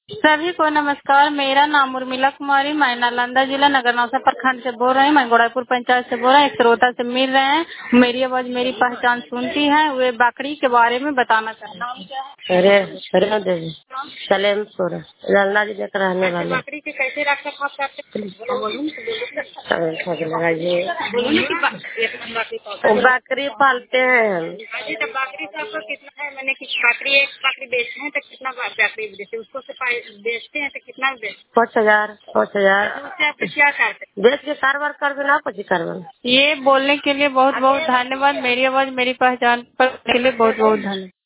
सभी को नमस्कार। मेरा नाम उर्मिला कुमारी, मैं नालंदा जिला नगरनौसा प्रखंड से बोल रही हूँ। मैं गोड़ापुर पंचायत से बोल रहा हूँ। एक श्रोता से मिल रहे हैं, मेरी आवाज मेरी पहचान सुनती है। वे बकरी के बारे में बताना चाहते हैं। अरे देवी सलेमपुर नालंदा जिले का रहने वाले। बकरी के कैसे रख रखाव करते लगाइए। बकरी पालते हैं हम। तो बकरी से आपको कितना है? मैंने कि बकरी एक बकरी बेचते हैं तो कितना बकरी बेचते हैं, उसको से बेचते हैं तो कितना बेचते? 5,000 5,000। उससे आप क्या करते हैं? बेच के कारोबार कर देना कुछ कारोबार। ये बोलने के लिए बहुत बहुत धन्यवाद। मेरी आवाज मेरी पहचान पर के लिए बहुत बहुत धन्यवाद।